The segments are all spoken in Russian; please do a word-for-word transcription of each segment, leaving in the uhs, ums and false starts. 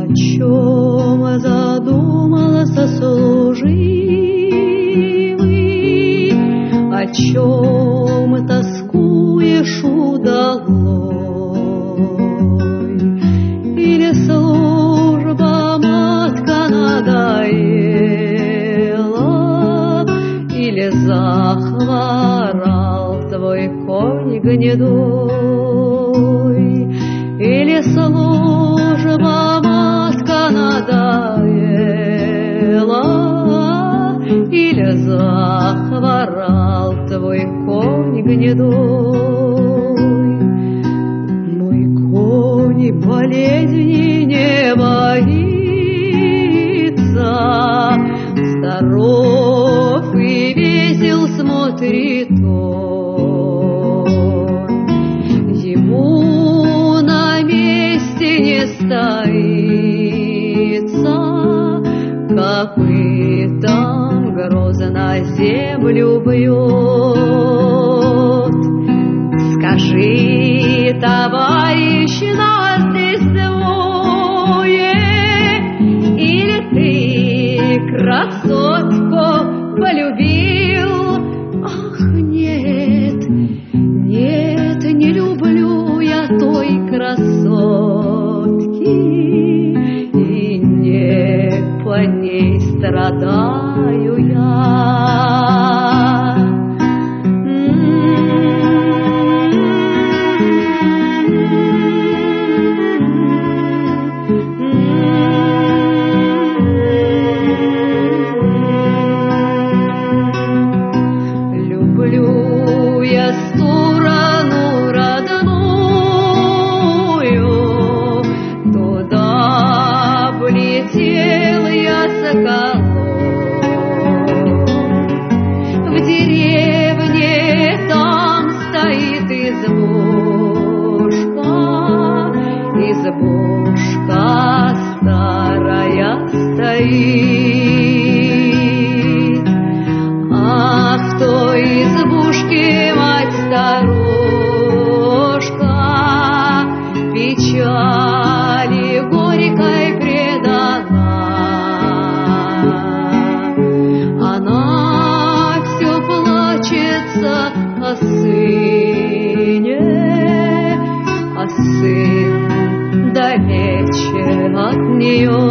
чем задумался служивый, о чем тоскуешь удалой, или служба матка надоела, или захворал твой конь гнедой, или служба матка надоела, или захворал твой конь гнедой. Мой конь болезни не боится, здоров и весел смотрит он. Ему на месте не стоится, копытом грозно землю бьет. Скажи, товарищ, нас здесь двое, или ты красотку полюбил? Ах, нет, нет, не люблю я той красотки, и не по ней страдаю я. Люблю я сторону родную, туда полетел я соколом. В деревне там стоит избушка, избушка старая стоит. А в той избушке мать-старушка печали горькой предана. Она все плачется о сыне, а сын далече от нее.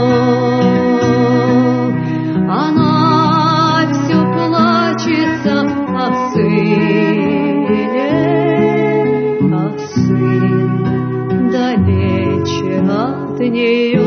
Она все плачется о сыне, а сын далече от нее.